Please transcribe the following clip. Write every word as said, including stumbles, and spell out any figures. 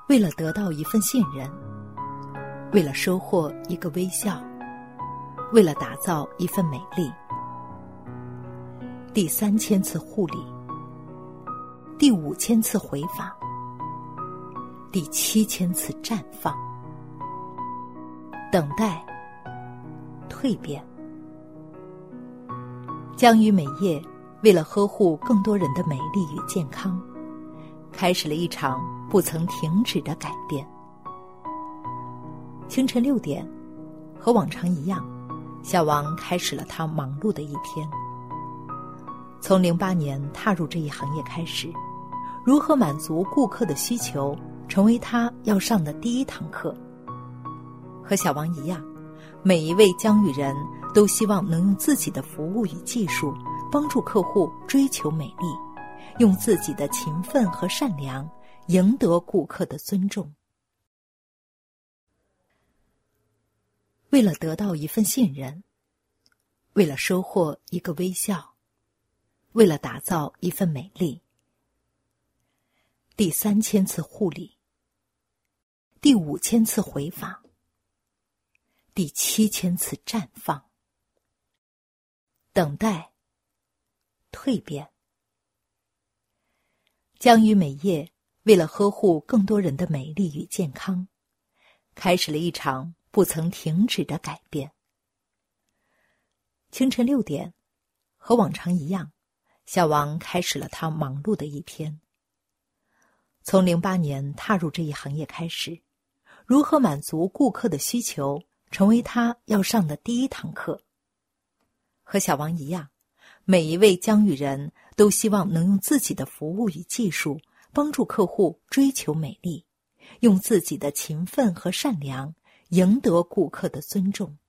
为了得到一份信任，为了收获一个微笑，为了打造一份美丽。第三千次护理，第五千次回访，第七千次绽放，等待，蜕变。江与美叶为了呵护更多人的美丽与健康，开始了一场不曾停止的改变。清晨六点，和往常一样，小王开始了他忙碌的一天。从零八年踏入这一行业开始，如何满足顾客的需求，成为他要上的第一堂课。和小王一样，每一位江语人都希望能用自己的服务与技术帮助客户追求美丽，用自己的勤奋和善良赢得顾客的尊重。为了得到一份信任，为了收获一个微笑，为了打造一份美丽。第三千次护理，第五千次回访，第七千次绽放，等待，蜕变。江与美叶为了呵护更多人的美丽与健康，开始了一场不曾停止的改变。清晨六点，和往常一样，小王开始了他忙碌的一天。从零八年踏入这一行业开始，如何满足顾客的需求，成为他要上的第一堂课。和小王一样，每一位江语人都希望能用自己的服务与技术帮助客户追求美丽，用自己的勤奋和善良赢得顾客的尊重。